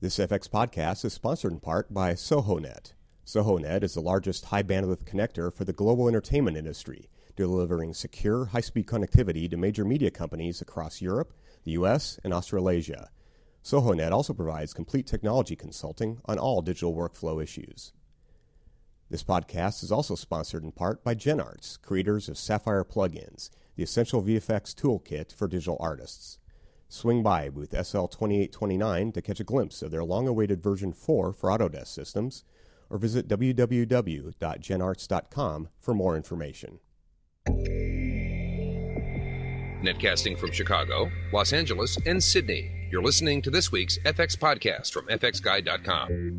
This FX podcast is sponsored in part by SohoNet. SohoNet is the largest high-bandwidth connector for the global entertainment industry, delivering secure, high-speed connectivity to major media companies across Europe, the U.S., and Australasia. SohoNet also provides complete technology consulting on all digital workflow issues. This podcast is also sponsored in part by GenArts, creators of Sapphire Plugins, the essential VFX toolkit for digital artists. Swing by booth SL2829 to catch a glimpse of their long-awaited version 4 for Autodesk systems, or visit www.genarts.com for more information. Netcasting from Chicago, Los Angeles, and Sydney. You're listening to this week's FX podcast from fxguide.com.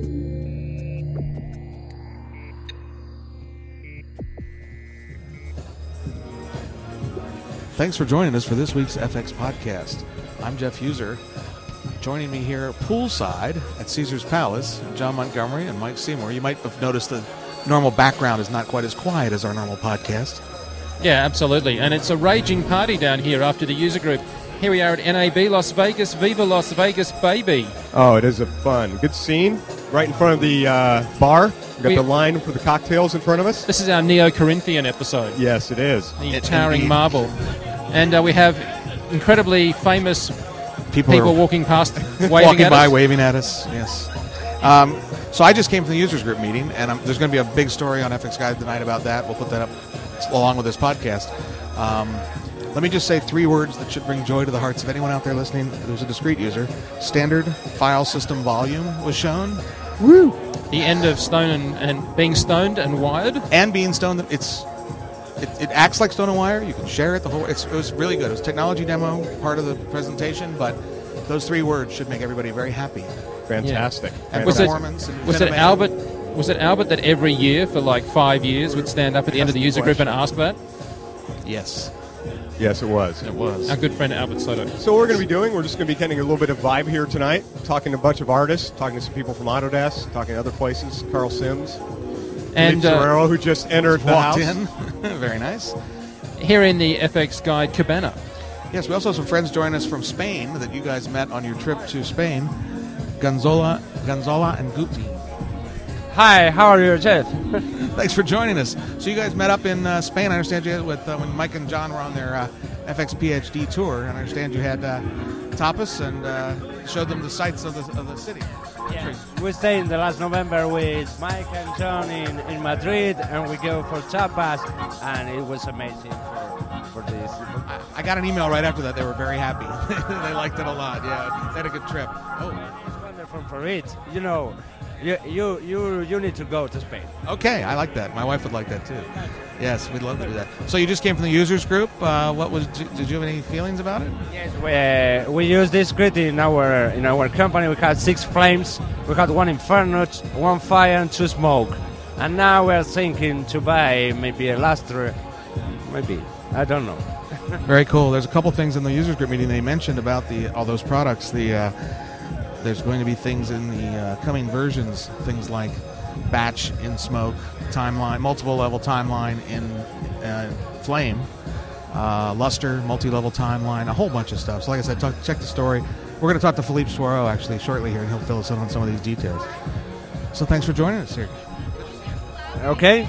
Thanks for joining us for this week's FX podcast. I'm Jeff User. Joining me here poolside at Caesar's Palace, John Montgomery and Mike Seymour. You might have noticed the normal background is not quite as quiet as our normal podcast. Yeah, absolutely. And it's a raging party down here after the user group. Here we are at NAB Las Vegas. Viva Las Vegas, baby. Oh, it is a fun, good scene. Right in front of the bar. We've got the line for the cocktails in front of us. This is our Neo-Corinthian episode. Yes, it is. The towering marble. And we have incredibly famous people walking past, waving at us. Yes. So I just came from the users group meeting, and there's going to be a big story on FX Guide tonight about that. We'll put that up along with this podcast. Let me just say 3 words that should bring joy to the hearts of anyone out there listening who's a discrete user. Standard file system volume was shown. Woo! The end of Stone and being stoned and wired. And being stoned, it acts like Stone and Wire. You can share it. It was really good. It was a technology demo, part of the presentation, but those 3 words should make everybody very happy. Fantastic. Yeah. And was it Albert? Was it Albert that every year for like 5 years would stand up at the end of the user group and ask that? Yes. Yes, it was. It was. Our good friend Albert Soto. So what we're going to be doing, we're just going to be getting a little bit of vibe here tonight, talking to a bunch of artists, talking to some people from Autodesk, talking to other places, Carl Sims, and Ferrero, who just entered the house. In. Very nice. Here in the FX Guide Cabana. Yes, we also have some friends joining us from Spain that you guys met on your trip to Spain. Gonzalo and Guti. Hi, how are you, Jeff? Thanks for joining us. So you guys met up in Spain. I understand you with when Mike and John were on their FX PhD tour. And I understand you had tapas and showed them the sights of the city. Yeah. We stayed in the last November with Mike and John in Madrid, and we go for tapas, and it was amazing for this. I got an email right after that. They were very happy. They liked it a lot. Yeah, they had a good trip. Oh, it's wonderful for it. You know. You need to go to Spain. Okay, I like that. My wife would like that too. Yes, we'd love to do that. So you just came from the users group. Did you have any feelings about it? Yes, we use this grid in our company. We had 6 flames. We had 1 inferno, 1 fire, and 2 smoke. And now we're thinking to buy maybe a lustre. Maybe, I don't know. Very cool. There's a couple things in the users group meeting they mentioned about all those products. There's going to be things in the coming versions, things like batch in Smoke, timeline, multiple level timeline in Flame, Luster, multi-level timeline, a whole bunch of stuff. So like I said, check the story. We're going to talk to Philippe Soireau actually shortly here, and he'll fill us in on some of these details. So thanks for joining us here. Okay.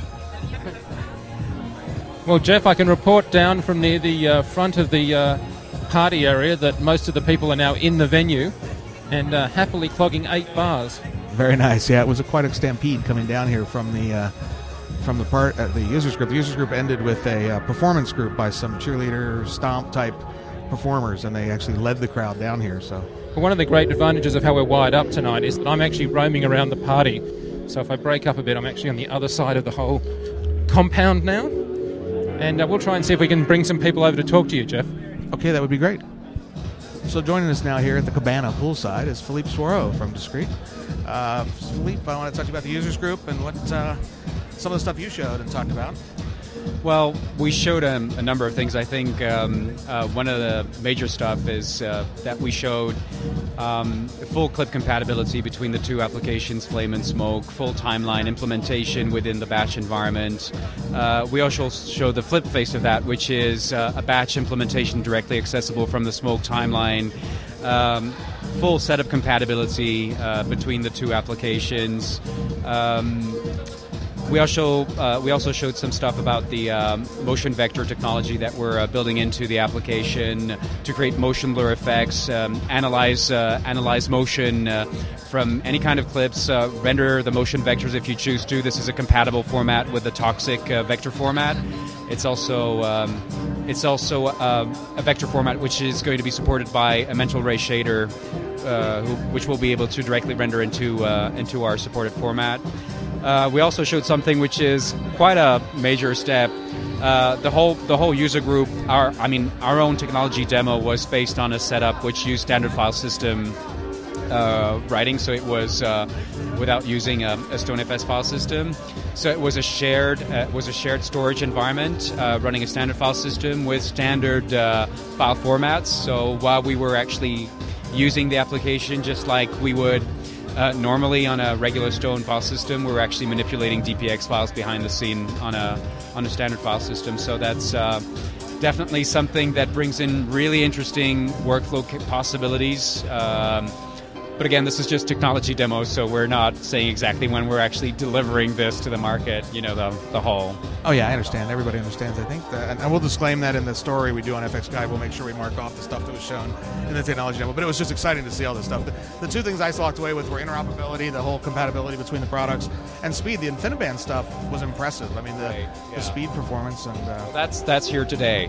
Well, Jeff, I can report down from near the front of the party area that most of the people are now in the venue and happily clogging 8 bars. Very nice. Yeah, it was quite a stampede coming down here from the users group. The users group ended with a performance group by some cheerleader stomp type performers, and they actually led the crowd down here. So one of the great advantages of how we're wired up tonight is that I'm actually roaming around the party. So if I break up a bit, I'm actually on the other side of the whole compound now. And we'll try and see if we can bring some people over to talk to you, Jeff. Okay, that would be great. So joining us now here at the Cabana poolside is Philippe Soireau from Discrete. Philippe, I want to talk to you about the users group and what some of the stuff you showed and talked about. Well, we showed a number of things. I think one of the major stuff is that we showed full clip compatibility between the 2 applications, Flame and Smoke, full timeline implementation within the batch environment. We also showed the flip face of that, which is a batch implementation directly accessible from the Smoke timeline. full setup compatibility between the two applications. We also showed some stuff about the motion vector technology that we're building into the application to create motion blur effects, analyze motion from any kind of clips, render the motion vectors if you choose to. This is a compatible format with the Toxic vector format. It's also a vector format which is going to be supported by a mental ray shader, which we'll be able to directly render into our supported format. We also showed something which is quite a major step. The whole user group, our own technology demo was based on a setup which used standard file system writing, so it was without using a StoneFS file system. So it was a shared storage environment running a standard file system with standard file formats. So while we were actually using the application just like we would normally on a regular Stone file system, we're actually manipulating DPX files behind the scene on a standard file system. So that's definitely something that brings in really interesting workflow possibilities. But again, this is just technology demos, so we're not saying exactly when we're actually delivering this to the market, the whole. Oh, yeah, I understand. Everybody understands, I think. And we'll disclaim that in the story we do on FX Guide. We'll make sure we mark off the stuff that was shown in the technology demo. But it was just exciting to see all this stuff. The two things I walked away with were interoperability, the whole compatibility between the products, and speed. The InfiniBand stuff was impressive. I mean, the speed performance. And That's here today.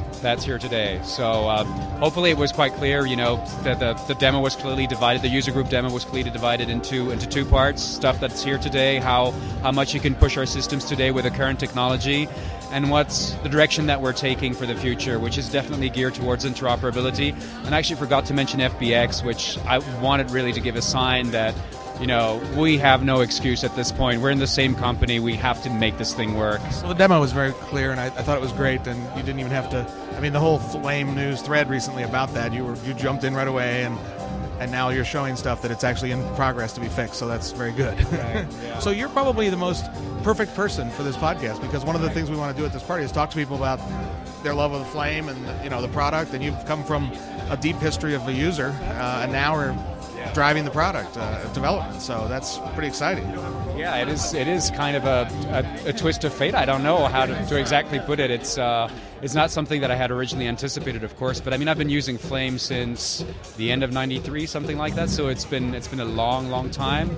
So hopefully it was quite clear, that the demo was clearly divided, the user group demo was clearly divided into two parts. Stuff that's here today, how much you can push our systems today with the current technology, and what's the direction that we're taking for the future, which is definitely geared towards interoperability. And I actually forgot to mention FBX, which I wanted really to give a sign that we have no excuse at this point. We're in the same company. We have to make this thing work. Well, the demo was very clear, and I thought it was great, and you didn't even have to. I mean, the whole Flame news thread recently about that, you jumped in right away, and now you're showing stuff that it's actually in progress to be fixed, so that's very good. Right, yeah. So you're probably the most perfect person for this podcast, because one of the things we want to do at this party is talk to people about their love of the Flame and the product, and you've come from a deep history of the user, and now we're driving the product development, so that's pretty exciting. Yeah, it is kind of a twist of fate. I don't know how to exactly put it. It's not something that I had originally anticipated, of course, but I mean, I've been using Flame since the end of '93, something like that, so it's been a long time.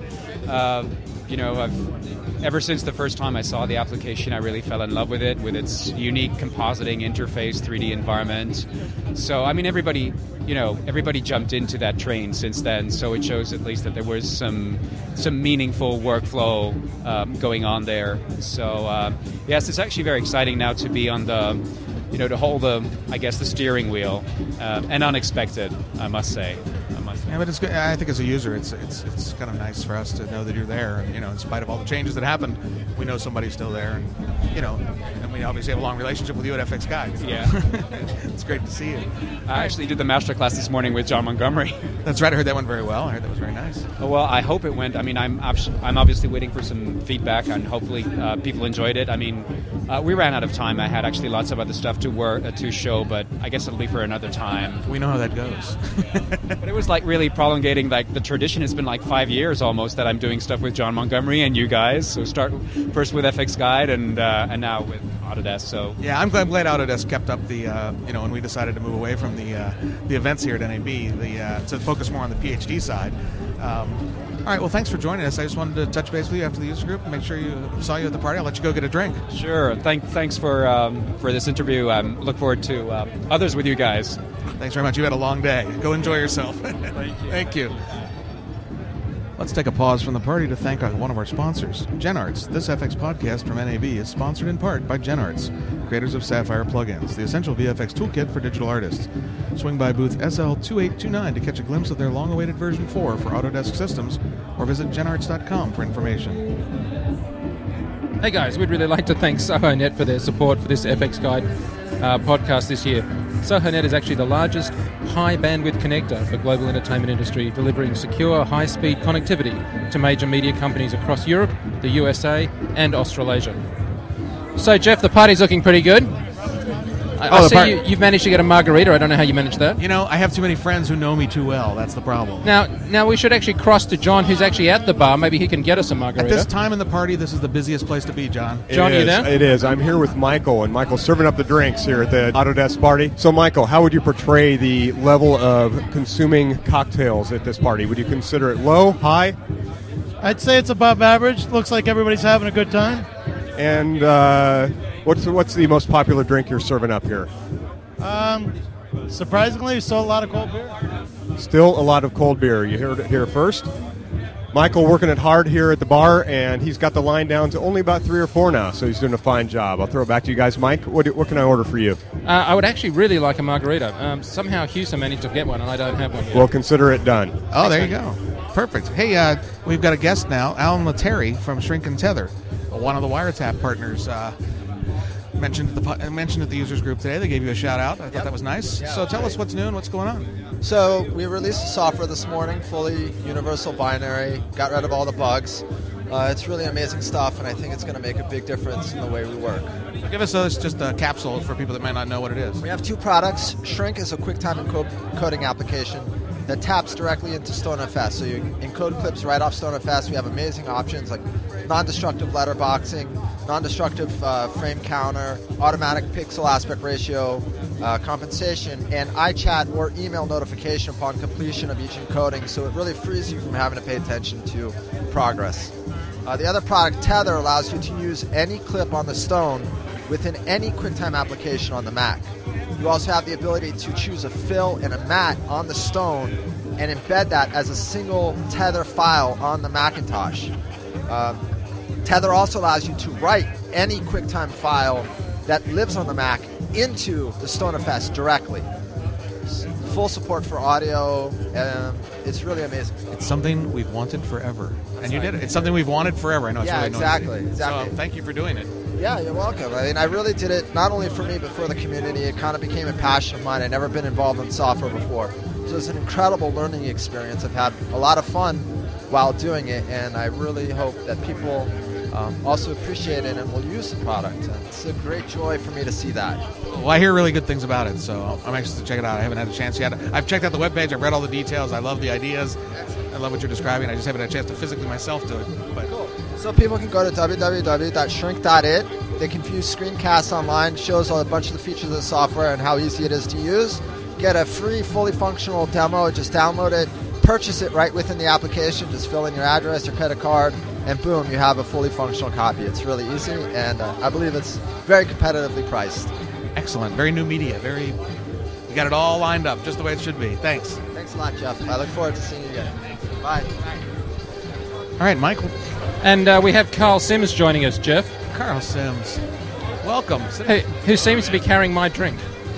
Ever since the first time I saw the application, I really fell in love with it, with its unique compositing interface, 3D environment. So, I mean, everybody jumped into that train since then, so it shows at least that there was some meaningful workflow going on there. So, yes, it's actually very exciting now to be on the, to hold the steering wheel, and unexpected, I must say. Yeah, but it's good. I think as a user, it's kind of nice for us to know that you're there, and in spite of all the changes that happened, we know somebody's still there, and and we obviously have a long relationship with you at FX Guide. So. Yeah, it's great to see you. I actually did the masterclass this morning with John Montgomery. That's right. I heard that went very well. I heard that was very nice. Well, I hope it went. I mean, I'm obviously waiting for some feedback, and hopefully people enjoyed it. I mean, we ran out of time. I had actually lots of other stuff to show, but I guess it'll be for another time. We know how that goes. But it was like really prolongating the tradition. It's been like 5 years almost that I'm doing stuff with John Montgomery and you guys. So start first with FX Guide and now with Autodesk. So yeah, I'm glad Autodesk kept up the when we decided to move away from the events here at NAB to focus more on the PhD side. All right, well, thanks for joining us. I just wanted to touch base with you after the user group and make sure saw you at the party. I'll let you go get a drink. Sure. Thanks for this interview. Look forward to others with you guys. Thanks very much. You had a long day. Go enjoy yourself. Thank you. Thank you. Let's take a pause from the party to thank one of our sponsors, GenArts. This FX podcast from NAB is sponsored in part by GenArts, creators of Sapphire plugins, the essential VFX toolkit for digital artists. Swing by booth SL2829 to catch a glimpse of their long-awaited version 4 for Autodesk systems, or visit genarts.com for information. Hey guys, we'd really like to thank SohoNet for their support for this FX Guide podcast this year. SohoNet is actually the largest high-bandwidth connector for global entertainment industry, delivering secure, high-speed connectivity to major media companies across Europe, the USA, and Australasia. So, Jeff, the party's looking pretty good. I see you've managed to get a margarita. I don't know how you managed that. You know, I have too many friends who know me too well. That's the problem. Now we should actually cross to John, who's actually at the bar. Maybe he can get us a margarita. At this time in the party, this is the busiest place to be, John. John, you there? It is. I'm here with Michael, and Michael's serving up the drinks here at the Autodesk party. So, Michael, how would you portray the level of consuming cocktails at this party? Would you consider it low, high? I'd say it's above average. Looks like everybody's having a good time. And what's the most popular drink you're serving up here? Surprisingly, still a lot of cold beer. Still a lot of cold beer. You heard it here first. Michael working it hard here at the bar, and he's got the line down to only about 3 or 4 now, so he's doing a fine job. I'll throw it back to you guys. Mike, what can I order for you? I would actually really like a margarita. Somehow Houston managed to get one, and I don't have one yet. Well, consider it done. Oh, there you go. Perfect. Hey, we've got a guest now, Alan Lettieri from Shrink and Tether, one of the Wiretap partners. Mentioned at the users group today. They gave you a shout out. I thought that was nice. So tell us what's new and what's going on. So we released the software this morning, fully universal binary, got rid of all the bugs. It's really amazing stuff, and I think it's going to make a big difference in the way we work. Give us just a capsule for people that might not know what it is. We have 2 products. Shrink is a QuickTime encoding application that taps directly into StoneFS. So you encode clips right off StoneFS. We have amazing options like non-destructive letterboxing, non-destructive frame counter, automatic pixel aspect ratio, compensation, and iChat or email notification upon completion of each encoding. So it really frees you from having to pay attention to progress. The other product, Tether, allows you to use any clip on the Stone within any QuickTime application on the Mac. You also have the ability to choose a fill and a matte on the Stone and embed that as a single Tether file on the Macintosh. Tether also allows you to write any QuickTime file that lives on the Mac into the StoneFS directly. Full support for audio. It's really amazing. It's something we've wanted forever. And you did it. It's something we've wanted forever. I know it's really exactly. So thank you for doing it. Yeah, you're welcome. I mean, I really did it not only for me, but for the community. It kind of became a passion of mine. I'd never been involved in software before. So it's an incredible learning experience. I've had a lot of fun while doing it, and I really hope that people also appreciate it and will use the product. And it's a great joy for me to see that. Well, I hear really good things about it, so I'm anxious to check it out. I haven't had a chance yet. I've checked out the webpage. I've read all the details. I love the ideas. I love what you're describing. I just haven't had a chance to physically myself do it. But cool. So people can go to www.shrink.it. They can view screencasts online. Shows a bunch of the features of the software and how easy it is to use. Get a free, fully functional demo. Just download it. Purchase it right within the application. Just fill in your address, your credit card, and boom, you have a fully functional copy. It's really easy, and I believe it's very competitively priced. Excellent. Very new media. You got it all lined up, just the way it should be. Thanks. Thanks a lot, Jeff. I look forward to seeing you again. Bye. All right, Michael. And we have Carl Sims joining us, Jeff. Carl Sims. Welcome. Who seems to be carrying my drink.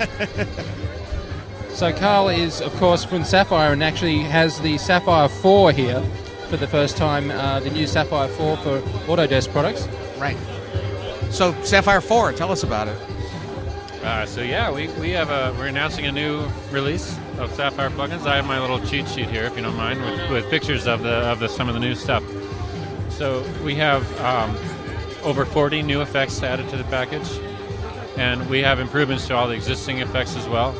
So Carl is, of course, from Sapphire and actually has the Sapphire 4 here for the first time, the new Sapphire 4 for Autodesk products. Right. So Sapphire 4, tell us about it. We're announcing a new release of Sapphire plugins. I have my little cheat sheet here, if you don't mind, with pictures of some of the new stuff. So we have over 40 new effects added to the package, and we have improvements to all the existing effects as well.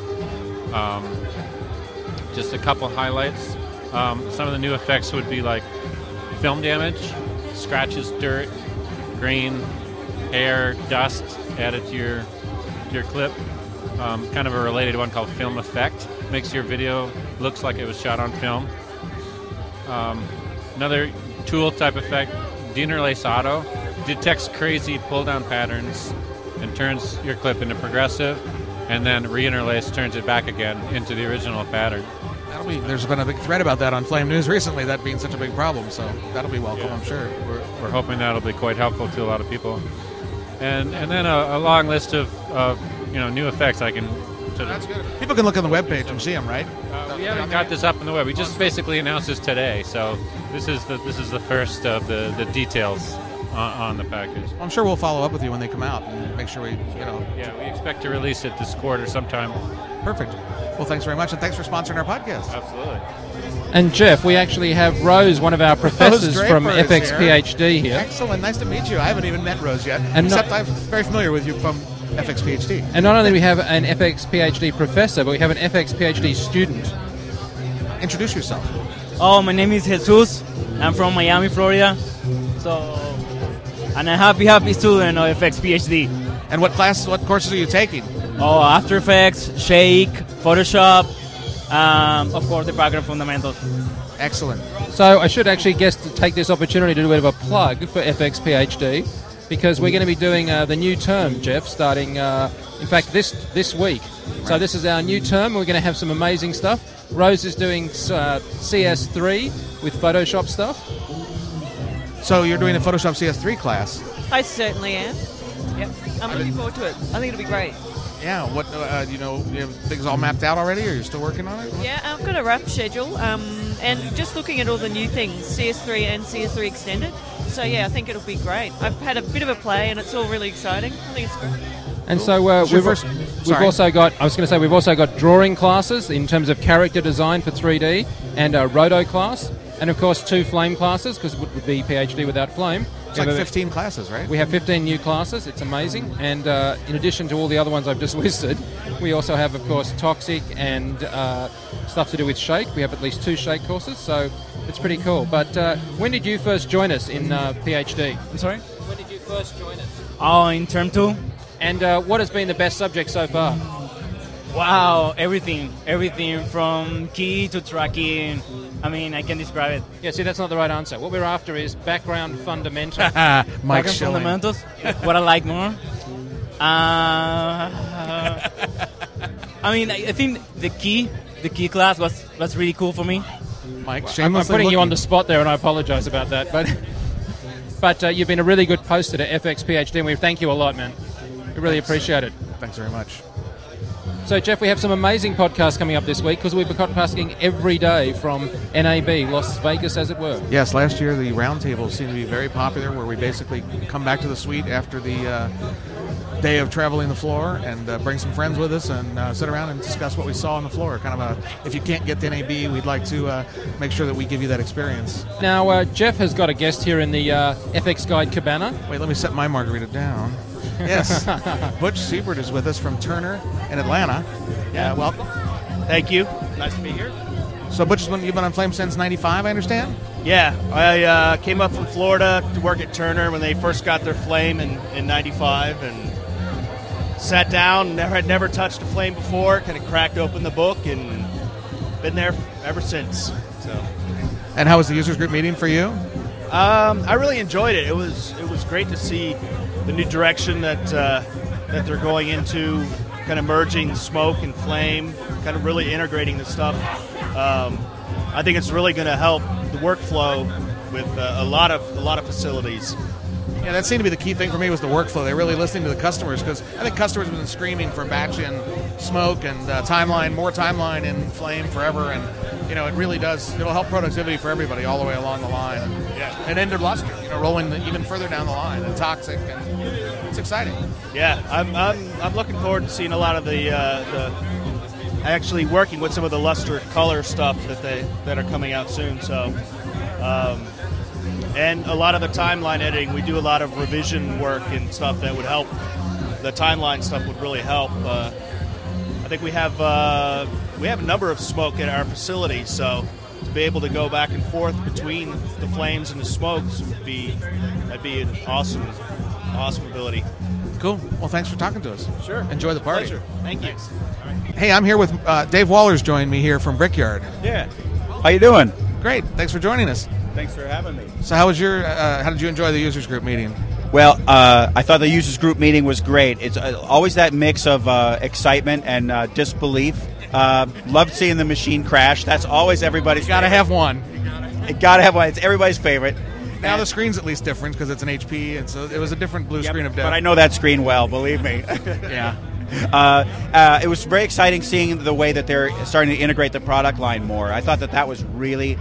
Just a couple highlights. Some of the new effects would be like film damage, scratches, dirt, grain, hair, dust added to your clip. Kind of a related one called Film Effect. Makes your video looks like it was shot on film. Another tool type effect, Deinterlace Auto, detects crazy pull down patterns and turns your clip into progressive, and then reinterlace turns it back again into the original pattern. There's been a big thread about that on Flame News recently, that being such a big problem, so that'll be welcome, I'm sure. We're hoping that'll be quite helpful to a lot of people. And then a long list of new effects I can sort of... That's good. People can look on the webpage and see them, right? We haven't got this up on the web. We just basically announced this today, so this is the first of the details on the package. I'm sure we'll follow up with you when they come out and make sure we. Yeah, we expect to release it this quarter sometime. Perfect. Well, thanks very much, and thanks for sponsoring our podcast. Absolutely. And Jeff, we actually have Rose, one of our professors from FX PhD here. Excellent. Nice to meet you. I haven't even met Rose yet, except I'm very familiar with you from FX PhD. And not only do we have an FX PhD professor, but we have an FX PhD student. Introduce yourself. Oh, my name is Jesus. I'm from Miami, Florida. And a happy student of FX PhD. And what courses are you taking? Oh, After Effects, Shake, Photoshop, of course, the background fundamentals. Excellent. So I should actually take this opportunity to do a bit of a plug for FX PhD, because we're going to be doing the new term, Jeff, starting, in fact, this week. Right. So this is our new term. We're going to have some amazing stuff. Rose is doing CS3 with Photoshop stuff. So you're doing a Photoshop CS3 class? I certainly am. Yep, I'm looking forward to it. I think it'll be great. Yeah, what you have things all mapped out already, or you're still working on it? Yeah, I've got a rough schedule, and just looking at all the new things, CS3 and CS3 Extended. So yeah, I think it'll be great. I've had a bit of a play, and it's all really exciting. I think it's great. And so we've also got, I was going to say, we've also got drawing classes in terms of character design for 3D, and a Roto class, and of course 2 Flame classes, because it would be PhD without Flame. It's like 15 classes, right? We have 15 new classes. It's amazing. And in addition to all the other ones I've just listed, we also have, of course, Toxic and stuff to do with Shake. We have at least 2 Shake courses, so it's pretty cool. But when did you first join us in PhD? I'm sorry? When did you first join us? Oh, in term 2. And what has been the best subject so far? Wow, everything from key to tracking. I mean, I can describe it. Yeah, see, that's not the right answer. What we're after is background fundamentals. Background fundamentals? What I like more? I mean, I think the key class was really cool for me. Mike, I'm putting you on the spot there, and I apologize about that. But you've been a really good poster to FX PhD, and we thank you a lot, man. We really appreciate it. Thanks very much. So, Jeff, we have some amazing podcasts coming up this week, because we've been podcasting every day from NAB, Las Vegas, as it were. Yes, last year the roundtables seemed to be very popular, where we basically come back to the suite after the day of traveling the floor and bring some friends with us and sit around and discuss what we saw on the floor. Kind of if you can't get to NAB, we'd like to make sure that we give you that experience. Now, Jeff has got a guest here in the FX Guide Cabana. Wait, let me set my margarita down. Yes, Butch Siebert is with us from Turner in Atlanta. Yeah, welcome. Thank you. Nice to be here. So, Butch, you've been on Flame since '95, I understand? Yeah, I came up from Florida to work at Turner when they first got their Flame in '95, and sat down. Had never touched a Flame before. Kind of cracked open the book and been there ever since. So. And how was the users group meeting for you? I really enjoyed it. It was great to see the new direction that they're going into, kind of merging smoke and flame, kind of really integrating the stuff. I think it's really going to help the workflow with a lot of facilities. Yeah, that seemed to be the key thing for me, was the workflow. They're really listening to the customers, because I think customers have been screaming for batch in smoke and timeline, more timeline in flame forever, and it really does. It'll help productivity for everybody all the way along the line. Yeah. And Ender Luster, rolling even further down the line, and Toxic, and it's exciting. Yeah, I'm looking forward to seeing a lot of the actually working with some of the Luster color stuff that are coming out soon. So. And a lot of the timeline editing, we do a lot of revision work and stuff that would help. The timeline stuff would really help. I think we have a number of smoke at our facility, so to be able to go back and forth between the flames and the smokes that'd be an awesome ability. Cool. Well, thanks for talking to us. Sure. Enjoy the party. Pleasure. Thank you. Hey, I'm here with Dave Waller's joined me here from Brickyard. Yeah. How you doing? Great. Thanks for joining us. Thanks for having me. So how did you enjoy the users group meeting? Well, I thought the users group meeting was great. It's always that mix of excitement and disbelief. Loved seeing the machine crash. That's always everybody's favorite. Have one. You gotta have one. It's everybody's favorite. Now the screen's at least different because it's an HP, and so it was a different blue screen of death. But I know that screen well, believe me. Yeah. It was very exciting seeing the way that they're starting to integrate the product line more. I thought that was really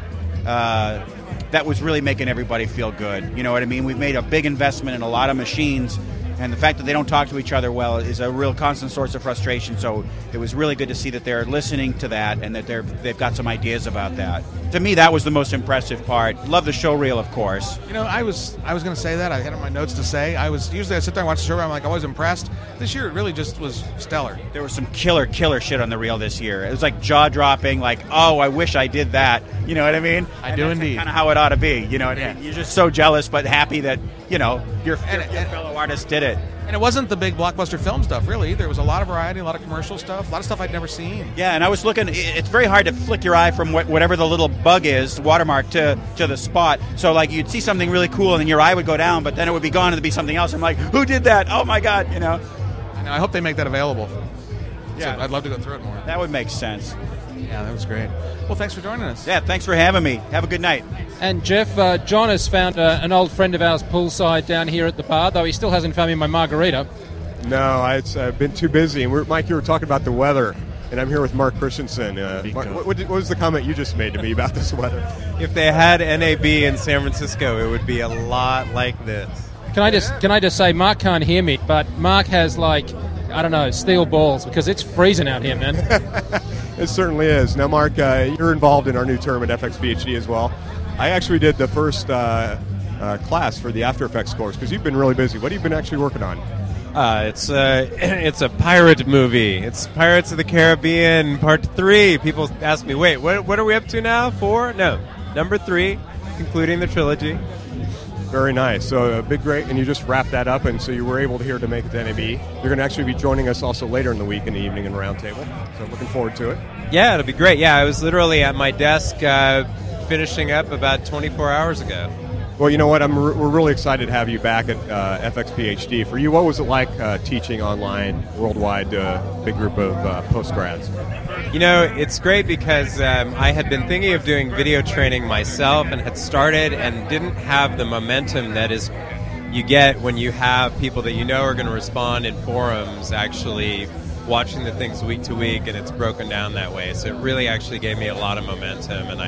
making everybody feel good. You know what I mean? We've made a big investment in a lot of machines, and the fact that they don't talk to each other well is a real constant source of frustration. So it was really good to see that they're listening to that and that they've got some ideas about that. to me, that was the most impressive part. Love the show reel, of course. You know, I was going to say that. I had on my notes to say. Usually I sit there and watch the show reel. I'm like, I was impressed. This year, it really just was stellar. There was some killer shit on the reel this year. It was like jaw-dropping, like, oh, I wish I did that. You know what I mean? I do indeed. Kind of how it ought to be. You know what I mean? You're just so jealous but happy that, you know, your fellow artist did it. And it wasn't the big blockbuster film stuff, really, either. There was a lot of variety, a lot of commercial stuff, a lot of stuff I'd never seen. Yeah, and I was looking. It's very hard to flick your eye from whatever the little bug is, watermark, to the spot. So, like, you'd see something really cool, and then your eye would go down, but then it would be gone, and it'd be something else. I'm like, who did that? Oh, my God, you know. I hope they make that available. Yeah. So I'd love to go through it more. That would make sense. Yeah, that was great. Well, thanks for joining us. Yeah, thanks for having me. Have a good night. And Jeff, John has found an old friend of ours poolside down here at the bar, though he still hasn't found me my margarita. No, I've been too busy. And Mike, you were talking about the weather, and I'm here with Mark Christensen. Mark, what was the comment you just made to me about this weather? If they had NAB in San Francisco, it would be a lot like this. Can I just say, Mark can't hear me, but Mark has, like, I don't know, steel balls, because it's freezing out here, man. It certainly is. Now, Mark, you're involved in our new term at FX PhD as well. I actually did the first class for the After Effects course, because you've been really busy. What have you been actually working on? It's a pirate movie. It's Pirates of the Caribbean Part 3. People ask me, wait, what are we up to now? 4? No, number 3, concluding the trilogy. Very nice. So great, and you just wrapped that up, and so you were able to make it to NAB. You're going to actually be joining us also later in the week in the evening in Roundtable. So looking forward to it. Yeah, it'll be great. Yeah, I was literally at my desk finishing up about 24 hours ago. Well, you know what? We're really excited to have you back at FX PhD. For you, what was it like teaching online worldwide to a big group of postgrads? You know, it's great because I had been thinking of doing video training myself and had started and didn't have the momentum that is you get when you have people that you know are going to respond in forums actually watching the things week to week, and it's broken down that way. So it really actually gave me a lot of momentum, and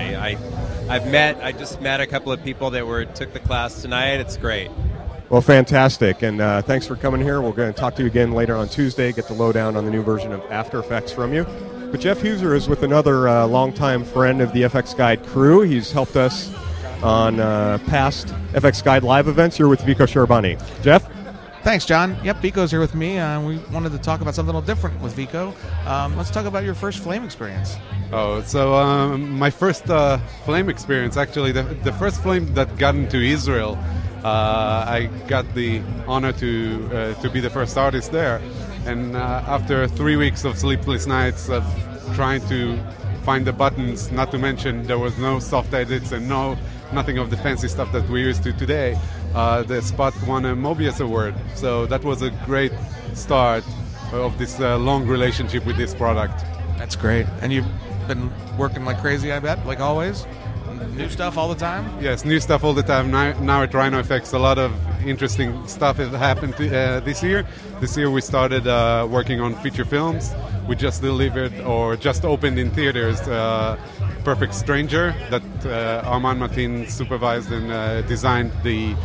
I just met a couple of people that took the class tonight. It's great. Well, fantastic, and thanks for coming here. We're going to talk to you again later on Tuesday, get the lowdown on the new version of After Effects from you. But Jeff Huser is with another longtime friend of the FX Guide crew. He's helped us on past FX Guide live events. You're with Vico Sharabani. Jeff? Thanks, John. Yep, Vico's here with me. We wanted to talk about something a little different with Vico. Let's talk about your first flame experience. Oh, so my first flame experience, actually, the first flame that got into Israel, I got the honor to be the first artist there. And after 3 weeks of sleepless nights of trying to find the buttons, not to mention there was no soft edits and nothing of the fancy stuff that we're used to today, the spot won a Mobius Award. So that was a great start of this long relationship with this product. That's great. And you've been working like crazy, I bet, like always? New stuff all the time? Yes, new stuff all the time. Now at Rhino FX, a lot of interesting stuff has happened this year. This year we started working on feature films. We just delivered or just opened in theaters Perfect Stranger that Armand Matin supervised and designed the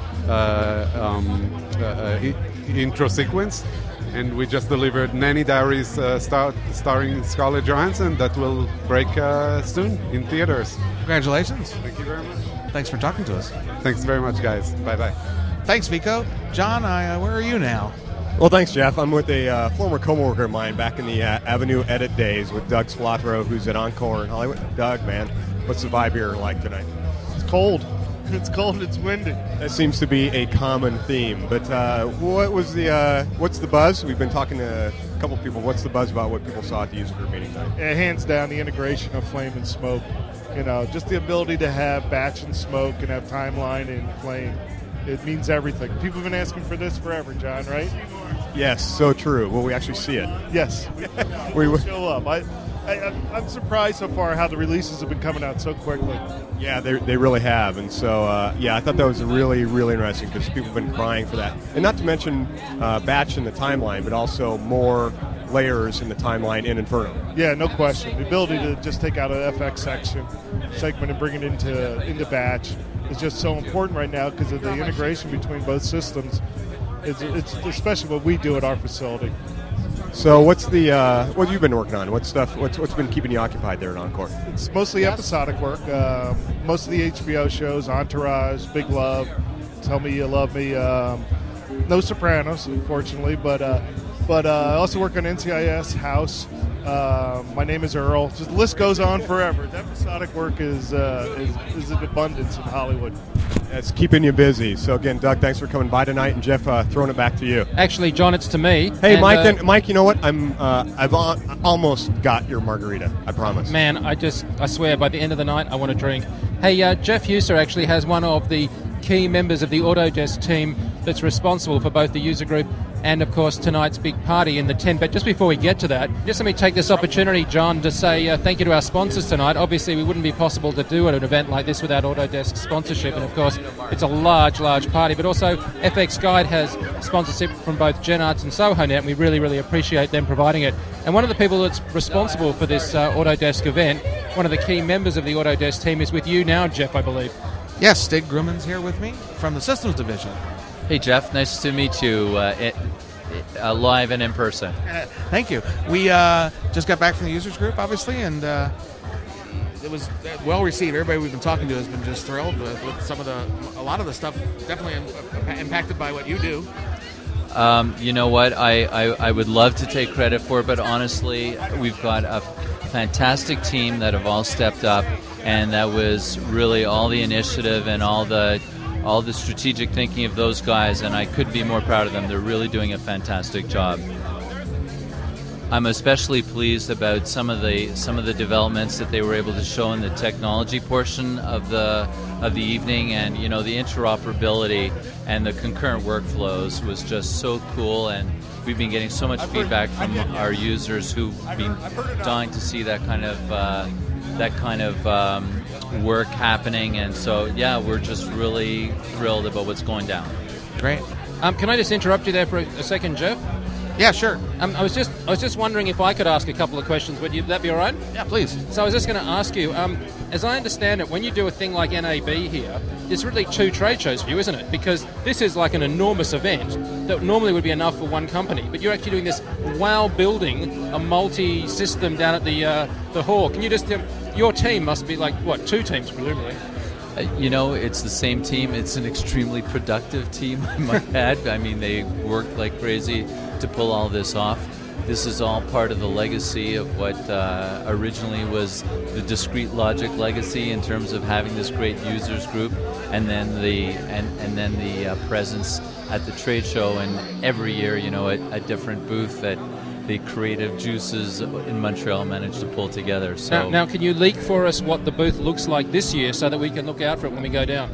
intro sequence. And we just delivered Nanny Diaries starring Scarlett Johansson that will break soon in theaters. Congratulations. Thank you very much. Thanks for talking to us. Thanks very much, guys. Bye-bye. Thanks, Vico. John, where are you now? Well, thanks, Jeff. I'm with a former co-worker of mine back in the Avenue Edit days with Doug Splatro, who's at Encore in Hollywood. Doug, man, what's the vibe here like tonight? It's cold. It's cold and it's windy. That seems to be a common theme. But what's the buzz? We've been talking to a couple of people. What's the buzz about what people saw at the user group meeting tonight? Yeah, hands down, the integration of flame and smoke. You know, just the ability to have batch and smoke and have timeline and flame. It means everything. People have been asking for this forever, John, right? Yes, so true. Will we actually see it? Yes. We will show up. I'm surprised so far how the releases have been coming out so quickly. Yeah, they really have. And so, I thought that was really, really interesting because people have been crying for that. And not to mention batch in the timeline, but also more layers in the timeline in Inferno. Yeah, no question. The ability to just take out an FX segment and bring it into batch is just so important right now because of the integration between both systems. It's especially what we do at our facility. So what's the what have you been working on? What's been keeping you occupied there at Encore? It's mostly episodic work. Most of the HBO shows, Entourage, Big Love, Tell Me You Love Me. No Sopranos, unfortunately, but I also work on NCIS, House. My Name is Earl. Just the list goes on forever. The episodic work is an abundance in Hollywood. It's keeping you busy. So again, Doug, thanks for coming by tonight, and Jeff, throwing it back to you. Actually, John, it's to me. Hey, and, Mike. Mike, you know what? I've almost got your margarita. I promise. Man, I swear, by the end of the night, I want to drink. Hey, Jeff User actually has one of the key members of the Autodesk team that's responsible for both the user group and, of course, tonight's big party in the tent. But just before we get to that, just let me take this opportunity, John, to say thank you to our sponsors tonight. Obviously, we wouldn't be possible to do an event like this without Autodesk sponsorship, and, of course, it's a large, large party. But also, FX Guide has sponsorship from both GenArts and SohoNet, and we really, really appreciate them providing it. And one of the people that's responsible for this Autodesk event, one of the key members of the Autodesk team, is with you now, Jeff, I believe. Yes, Stig Grumman's here with me from the Systems Division. Hey, Jeff. Nice to meet you live and in person. Thank you. We just got back from the users group, obviously, and it was well received. Everybody we've been talking to has been just thrilled with a lot of the stuff definitely impacted by what you do. You know what? I would love to take credit for it, but honestly, we've got a fantastic team that have all stepped up, and that was really all the initiative and all the strategic thinking of those guys, and I couldn't be more proud of them. They're really doing a fantastic job. I'm especially pleased about some of the developments that they were able to show in the technology portion of the evening, and the interoperability and the concurrent workflows was just so cool, and we've been getting so much feedback from our users who've been dying to see that kind of work happening, and so we're just really thrilled about what's going down. Great. Can I just interrupt you there for a second, Jeff? Yeah, sure. I was just wondering if I could ask a couple of questions. Would that be all right? Yeah, please. So I was just going to ask you, as I understand it, when you do a thing like NAB here, there's really 2 trade shows for you, isn't it? Because this is like an enormous event that normally would be enough for one company, but you're actually doing this while building a multi-system down at the hall. Can you just... your team must be like, 2 teams, presumably? It's the same team. It's an extremely productive team, I might add. I mean, they work like crazy to pull all this off. This is all part of the legacy of what originally was the Discrete Logic legacy in terms of having this great users group, and then the presence at the trade show, and every year, a different booth that the creative juices in Montreal managed to pull together. So now, can you leak for us what the booth looks like this year so that we can look out for it when we go down?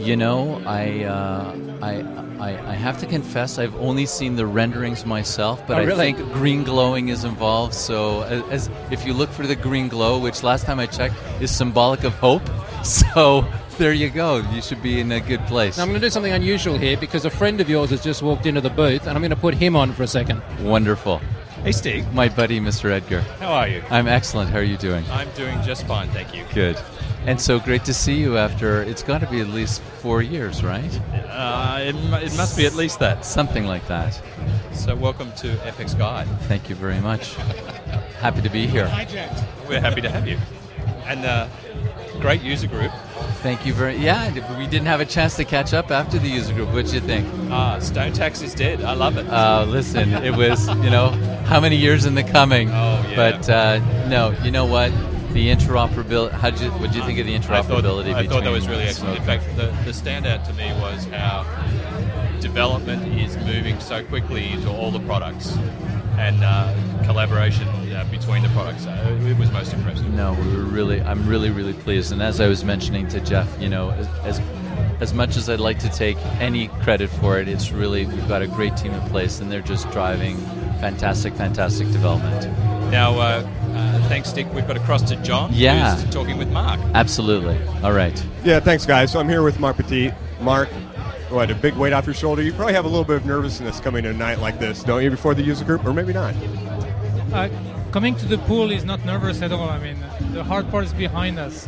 I have to confess I've only seen the renderings myself, but really? I think green glowing is involved. So as if you look for the green glow, which last time I checked is symbolic of hope, so there you go. You should be in a good place. Now I'm going to do something unusual here because a friend of yours has just walked into the booth, and I'm going to put him on for a second. Wonderful. Hey, Steve. My buddy, Mr. Edgar. How are you? I'm excellent. How are you doing? I'm doing just fine, thank you. Good. And so great to see you after, it's got to be at least 4 years, right? It must be at least that. Something like that. So welcome to FX Guide. Thank you very much. Happy to be here. We're happy to have you. And great user group. Thank you very... Yeah, we didn't have a chance to catch up after the user group. What'd you think? Stone Tax is dead. I love it. Listen, it was, how many years in the coming? Oh, yeah. But, no, you know what? The interoperability, what did you think of the interoperability? I thought that was really excellent. In fact, the standout to me was how development is moving so quickly into all the products, and collaboration between the products. It was most impressive. No, I'm really, really pleased. And as I was mentioning to Jeff, as much as I'd like to take any credit for it, it's really, we've got a great team in place, and they're just driving fantastic development. Now, thanks, Dick. We've got to cross to John, who's talking with Mark. Absolutely. All right. Yeah, thanks, guys. So I'm here with Mark Petit. Mark, a big weight off your shoulder. You probably have a little bit of nervousness coming to a night like this, don't you, before the user group, or maybe not? Coming to the pool is not nervous at all. I mean, the hard part is behind us.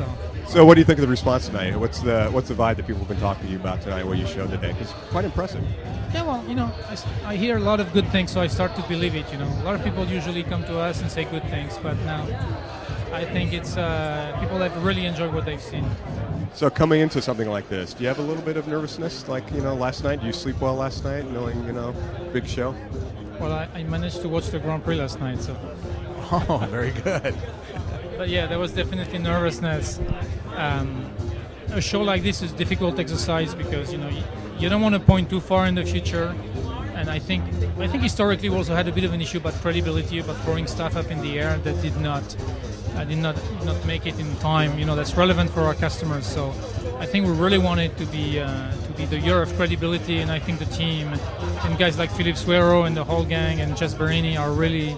So, what do you think of the response tonight? What's the vibe that people have been talking to you about tonight? What you showed today? Because quite impressive. Yeah, well, I hear a lot of good things, so I start to believe it. A lot of people usually come to us and say good things, but now I think it's people have really enjoyed what they've seen. So, coming into something like this, do you have a little bit of nervousness? Like last night, did you sleep well last night, knowing big show? Well, I managed to watch the Grand Prix last night, so. Oh, very good. But yeah, there was definitely nervousness. A show like this is difficult exercise because you don't want to point too far in the future, and I think historically we also had a bit of an issue about credibility, about throwing stuff up in the air that did not make it in time. That's relevant for our customers. So I think we really want it to be the year of credibility, and I think the team and guys like Philippe Suero and the whole gang and Jess Barini are really.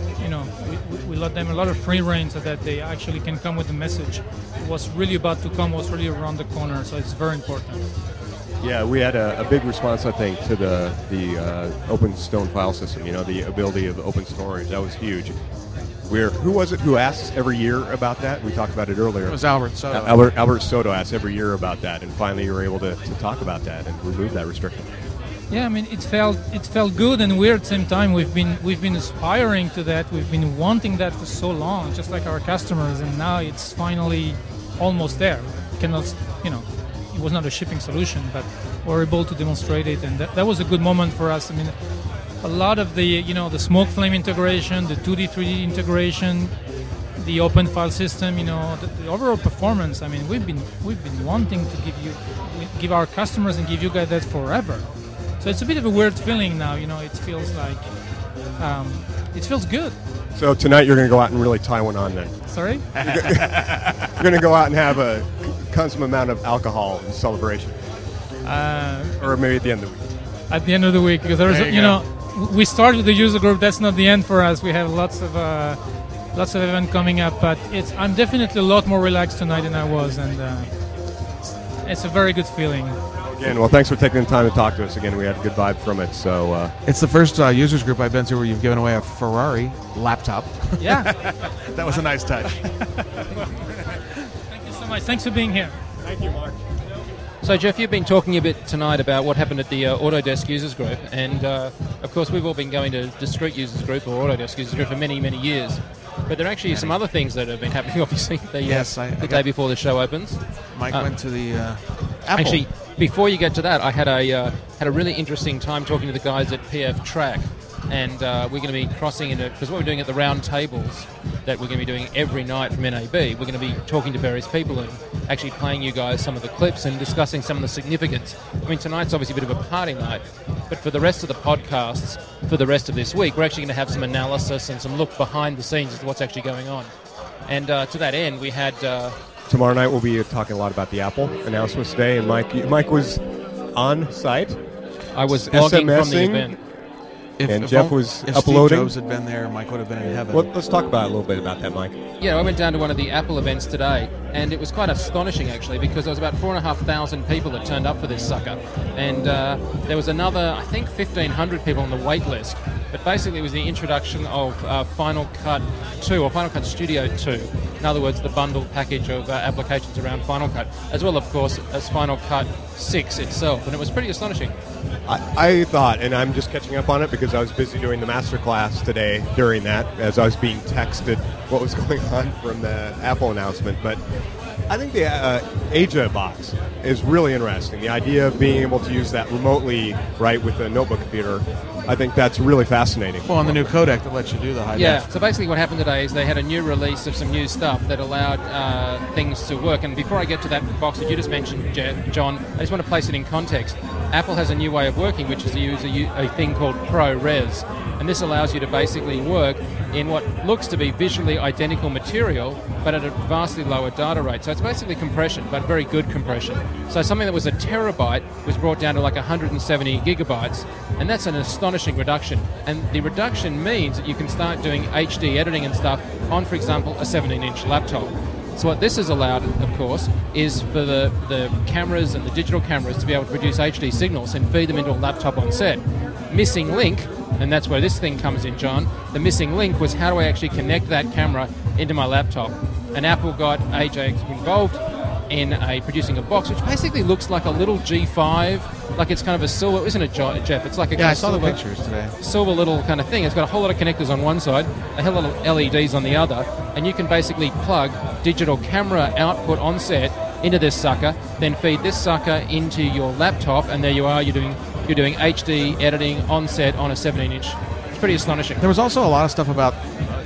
We let them a lot of free rein so that they actually can come with the message. What's really about to come, what's really around the corner, so it's very important. Yeah, we had a big response, I think, to the open stone file system, the ability of open storage. That was huge. Who was it who asks every year about that? We talked about it earlier. It was Albert Soto. Albert Soto asks every year about that, and finally you were able to talk about that and remove that restriction. Yeah, I mean, it felt good and weird at the same time. We've been aspiring to that. We've been wanting that for so long, just like our customers, and now it's finally almost there. It was not a shipping solution, but we're able to demonstrate it, and that was a good moment for us. I mean, a lot of the the smoke flame integration, the 2D 3D integration, the open file system, the overall performance. I mean, we've been wanting to give our customers and give you guys that forever. So it's a bit of a weird feeling now, it feels like, it feels good. So tonight you're going to go out and really tie one on then? Sorry? You're going to go out and have a consummate amount of alcohol in celebration? Or maybe at the end of the week? At the end of the week, because we started with the user group, that's not the end for us. We have lots of events coming up, but I'm definitely a lot more relaxed tonight than I was, and it's a very good feeling. Again, well, thanks for taking the time to talk to us. Again, we had a good vibe from it. So it's the first users group I've been to where you've given away a Ferrari laptop. Yeah. That was a nice touch. Thank you so much. Thanks for being here. Thank you, Mark. So, Jeff, you've been talking a bit tonight about what happened at the Autodesk Users Group, and of course we've all been going to Discrete Users Group or Autodesk Users Group for many, many years. But there are actually some other things that have been happening, obviously, the day before the show opens. Mike went to the Apple. Actually, before you get to that, I had a really interesting time talking to the guys at PF Track, and we're going to be crossing into, because what we're doing at the round tables that we're going to be doing every night from NAB, we're going to be talking to various people and actually playing you guys some of the clips and discussing some of the significance. I mean, tonight's obviously a bit of a party night, but for the rest of the podcasts, for the rest of this week, we're actually going to have some analysis and some look behind the scenes as to what's actually going on. And to that end, we had... Tomorrow night we'll be talking a lot about the Apple announcements today, and Mike was on site. I was blogging from the event. And Jeff was if uploading. Steve Jobs had been there, Mike would have been in heaven. Well, let's talk about a little bit about that, Mike. Yeah, I went down to one of the Apple events today, and it was quite astonishing, actually, because there was about 4,500 people that turned up for this sucker. And there was another, I think, 1,500 people on the wait list. But basically it was the introduction of Final Cut 2, or Final Cut Studio 2. In other words, the bundled package of applications around Final Cut, as well, of course, as Final Cut 6 itself. And it was pretty astonishing. I thought, and I'm just catching up on it because I was busy doing the master class today during that, as I was being texted what was going on from the Apple announcement. But I think the Aja box is really interesting. The idea of being able to use that remotely, right, with a notebook computer, I think that's really fascinating. Well, on the new codec that lets you do the high def. def. So basically what happened today is they had a new release of some new stuff that allowed things to work. And before I get to that box that you just mentioned, John, I just want to place it in context. Apple has a new way of working, which is to use a thing called ProRes. And this allows you to basically work in what looks to be visually identical material, but at a vastly lower data rate. So it's basically compression, but very good compression. So something that was a terabyte was brought down to like 170 gigabytes, and that's an astonishing reduction. And the reduction means that you can start doing HD editing and stuff on, for example, a 17-inch laptop. So what this has allowed, of course, is for the cameras and the digital cameras to be able to produce HD signals and feed them into a laptop on set. Missing link, and that's where this thing comes in, John. The missing link was how do I actually connect that camera into my laptop? And Apple got AJAX involved, in producing a box, which basically looks like a little G5, like it's kind of a silver, isn't it, Jeff? It's like a kind I of saw silver, the pictures today. Silver little kind of thing. It's got a whole lot of connectors on one side, a hell of LEDs on the other, and you can basically plug digital camera output on set into this sucker, then feed this sucker into your laptop, and there you are. You're doing HD editing on set on a 17-inch. It's pretty astonishing. There was also a lot of stuff about,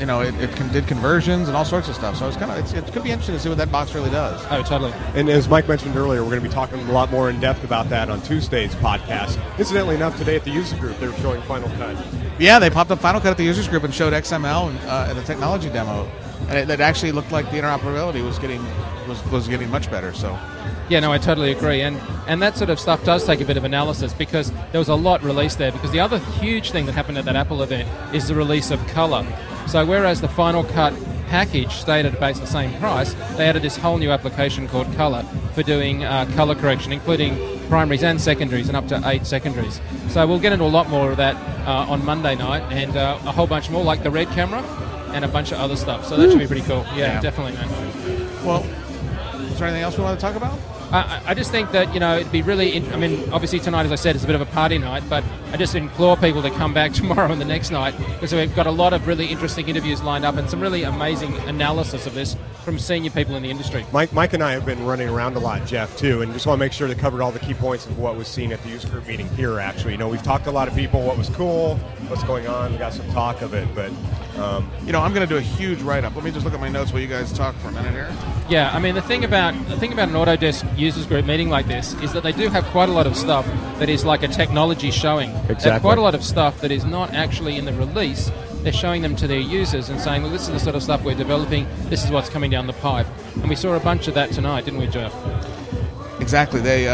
it did conversions and all sorts of stuff. So it could be interesting to see what that box really does. Oh, totally. And as Mike mentioned earlier, we're going to be talking a lot more in depth about that on Tuesday's podcast. Incidentally enough, today at the user group, they were showing Final Cut. Yeah, they popped up Final Cut at the users group and showed XML and the technology demo, and it actually looked like the interoperability was getting much better. So. Yeah, no, I totally agree. And that sort of stuff does take a bit of analysis because there was a lot released there. Because the other huge thing that happened at that Apple event is the release of color. So whereas the Final Cut package stayed at about the same price, they added this whole new application called Color for doing color correction, including primaries and secondaries, and up to 8 secondaries. So we'll get into a lot more of that on Monday night, and a whole bunch more, like the Red camera and a bunch of other stuff. So that should be pretty cool. Yeah, definitely, man. Well, is there anything else we want to talk about? I just think that, it'd be really... obviously tonight, as I said, is a bit of a party night, but I just implore people to come back tomorrow and the next night, because we've got a lot of really interesting interviews lined up and some really amazing analysis of this from senior people in the industry. Mike and I have been running around a lot, Jeff, too, and just want to make sure to cover all the key points of what was seen at the user group meeting here, actually. We've talked to a lot of people, what was cool, what's going on, we got some talk of it, but... I'm going to do a huge write-up. Let me just look at my notes while you guys talk for a minute here. Yeah, the thing about an Autodesk users group meeting like this is that they do have quite a lot of stuff that is like a technology showing. Exactly. They have quite a lot of stuff that is not actually in the release. They're showing them to their users and saying, well, this is the sort of stuff we're developing, this is what's coming down the pipe. And we saw a bunch of that tonight, didn't we, Jeff? Exactly. They,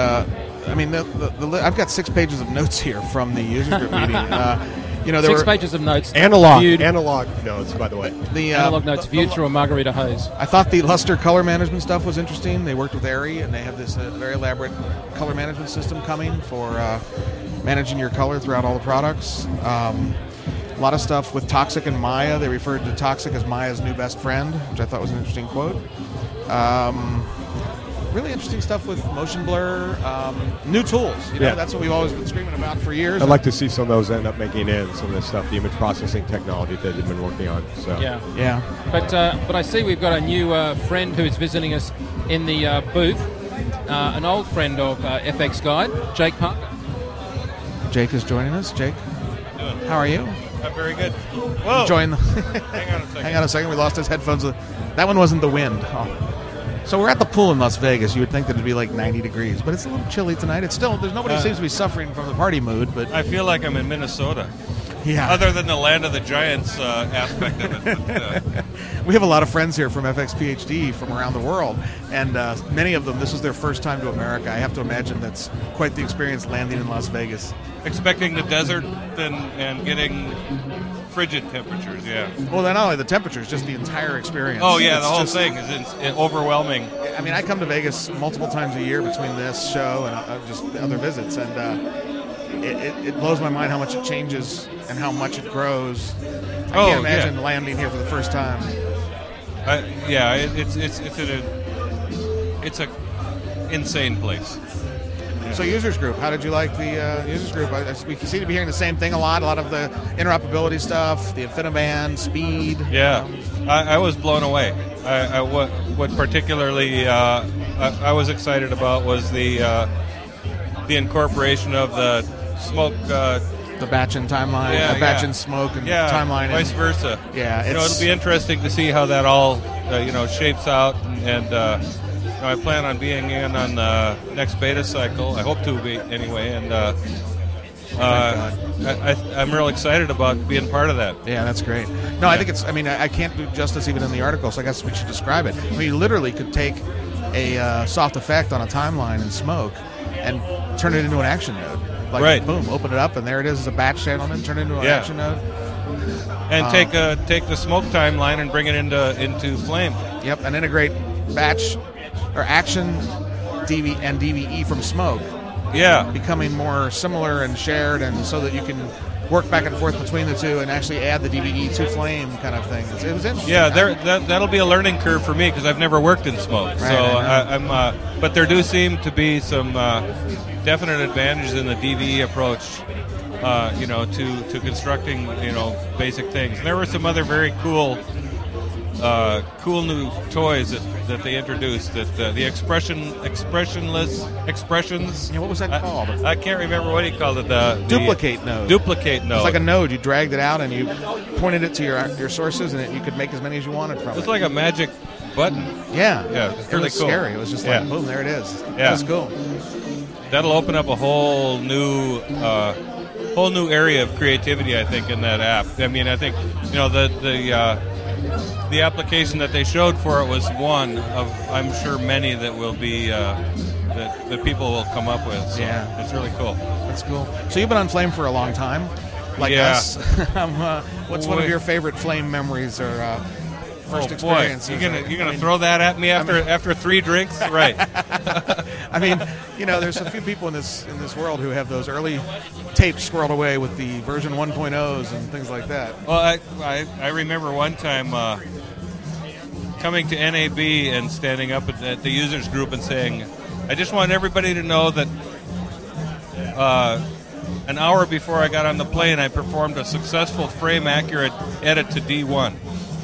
I've got 6 pages of notes here from the users group meeting. There 6 pages of notes. Analog notes, by the way. The analog notes viewed through a margarita hose. I thought the Luster color management stuff was interesting. They worked with Arri, and they have this very elaborate color management system coming for managing your color throughout all the products. A lot of stuff with Toxic and Maya. They referred to Toxic as Maya's new best friend, which I thought was an interesting quote. Really interesting stuff with motion blur, new tools. That's what we've always been screaming about for years. I'd like to see some of those end up making in some of this stuff, the image processing technology that they've been working on. So yeah. But I see we've got a new friend who is visiting us in the booth, an old friend of FX Guide, Jake Parker. Jake is joining us. Jake, how are you? I'm very good. Whoa. Enjoying the Hang on a second. We lost his headphones. That one wasn't the wind. Oh. So we're at the pool in Las Vegas. You would think that it'd be like 90 degrees, but it's a little chilly tonight. There's nobody seems to be suffering from the party mood, but I feel like I'm in Minnesota. Yeah. Other than the land of the giants aspect of it. We have a lot of friends here from FX PhD from around the world, and many of them, this is their first time to America. I have to imagine that's quite the experience landing in Las Vegas. Expecting the desert and getting frigid temperatures, yeah. Well, not only the temperatures, just the entire experience. Oh, yeah, the whole thing is overwhelming. I come to Vegas multiple times a year between this show and just other visits, and it blows my mind how much it changes and how much it grows. I can't imagine landing here for the first time. It's an insane place. So users group, how did you like the users group? We seem to be hearing the same thing a lot of the interoperability stuff, the InfiniBand, speed. Yeah, I was blown away. What particularly I was excited about was the incorporation of the smoke. The batch and timeline, batch and smoke and timeline. Vice versa. Yeah, it'll be interesting to see how that all shapes out and I plan on being in on the next beta cycle. I hope to be anyway, and I'm real excited about being part of that. Yeah, that's great. No, I think it's. I can't do justice even in the article, so I guess we should describe it. You literally could take a soft effect on a timeline in Smoke and turn it into an action node. Boom, open it up, and there it is as a batch channel, and then turn it into an action node. And take the Smoke timeline and bring it into Flame. Yep, and integrate batch or action DV and DVE from Smoke. Yeah, becoming more similar and shared, and so that you can work back and forth between the two and actually add the DVE to flame kind of thing. It was interesting. Yeah, that'll be a learning curve for me because I've never worked in smoke. Right, But there do seem to be some definite advantages in the DVE approach. To constructing basic things. And there were some other very cool new toys that they introduced. That the expressions. Yeah, what was that called? I can't remember what he called it. The duplicate node. Duplicate node. It's like a node. You dragged it out and you pointed it to your sources, and you could make as many as you wanted from it. It's like a magic button. Yeah, It's it really was cool. scary. It was just like boom, there it is. Yeah, That's cool. That'll open up a whole new area of creativity, I think, in that app. I mean, I think the application that they showed for it was one of, I'm sure, many that will be that people will come up with. So Yeah. it's really cool. That's cool. So you've been on Flame for a long time, like Yeah. us. What's one of your favorite Flame memories or first experiences? You're gonna throw that at me after 3 drinks, right? I mean, there's a few people in this world who have those early tapes squirreled away with the version 1.0s and things like that. Well, I remember one time coming to NAB and standing up at the users group and saying, I just want everybody to know that an hour before I got on the plane, I performed a successful frame-accurate edit to D1.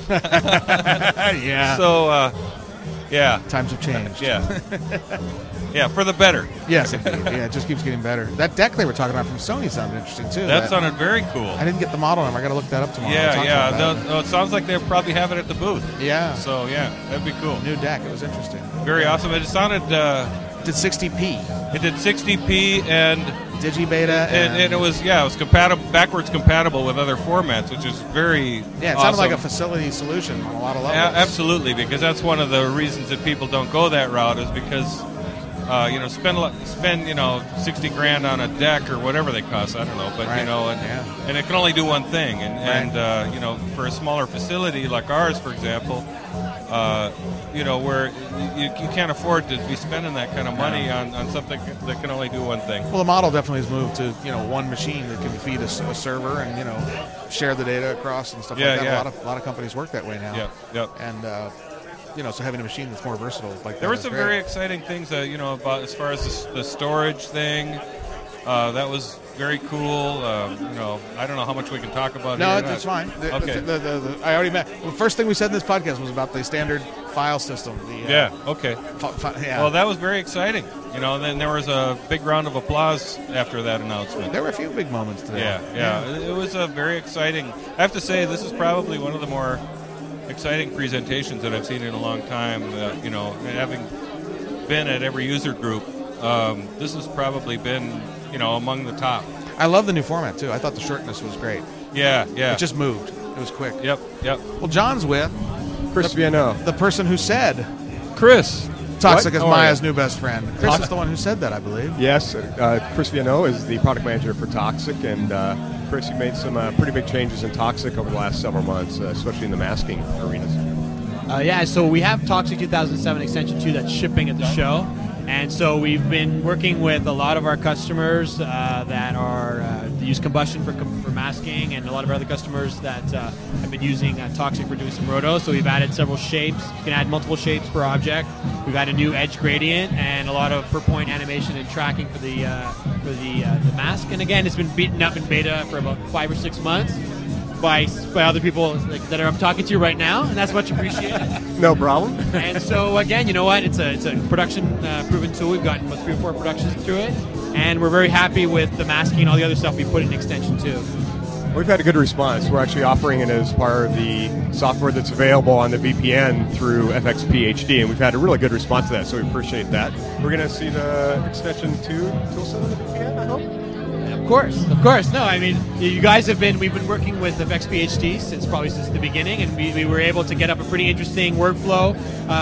Yeah. So, yeah. Times have changed. Yeah. Yeah, for the better. Yes, indeed. Yeah, it just keeps getting better. That deck they were talking about from Sony sounded interesting, too. That sounded very cool. I didn't get the model number. I got to look that up tomorrow. Yeah. It sounds like they'll probably have it at the booth. Yeah. So, yeah, that'd be cool. New deck. It was interesting. Very awesome. It sounded... did 60p. It did 60p and... Digibeta. And it was backwards compatible with other formats, which is very Yeah, it sounded like a facility solution on a lot of levels. Absolutely, because that's one of the reasons that people don't go that route is because... spend 60 grand on a deck or whatever they cost. I don't know, but Right. and it can only do one thing. And for a smaller facility like ours, for example, where you can't afford to be spending that kind of money on something that can only do one thing. Well, the model definitely has moved to one machine that can feed a server and share the data across and stuff like that. Yeah. A lot of companies work that way now. Yep. And so having a machine that's more versatile like there that were is some great. very exciting things about as far as the storage thing. That was very cool. I don't know how much we can talk about. No, here or it's not. fine. Okay. I already met. The first thing we said in this podcast was about the standard file system. Okay. Yeah. Well, that was very exciting. And then there was a big round of applause after that announcement. There were a few big moments today. Yeah. It was a very exciting. I have to say, this is probably one of the more exciting presentations that I've seen in a long time. Having been at every user group, this has probably been among the top. I love the new format too. I thought the shortness was great. Yeah. It just moved. It was quick. Yep. Well, John's with Chris Viano, the person who said Chris Toxic is What? Maya's new best friend. Chris is the one who said that, I believe. Yes, Chris Viano is the product manager for Toxic, and Chris, you made some pretty big changes in Toxic over the last several months, especially in the masking arenas. So we have Toxic 2007 Extension 2 that's shipping at the show. And so we've been working with a lot of our customers that are use combustion for masking, and a lot of our other customers that have been using Toxic for doing some roto. So we've added several shapes. You can add multiple shapes per object. We've added a new edge gradient and a lot of per point animation and tracking for the mask. And again, it's been beaten up in beta for about 5 or 6 months by other people that I'm talking to right now, and that's much appreciated. No problem. And so again, you know what? It's a production proven tool. We've gotten about 3 or 4 productions through it, and we're very happy with the masking and all the other stuff we put in Extension 2. We've had a good response. We're actually offering it as part of the software that's available on the VPN through FXPHD, and we've had a really good response to that, so we appreciate that. We're going to see the Extension 2 toolset on the VPN, I hope? Of course. No, I mean, you guys we've been working with FXPHD since the beginning, and we were able to get up a pretty interesting workflow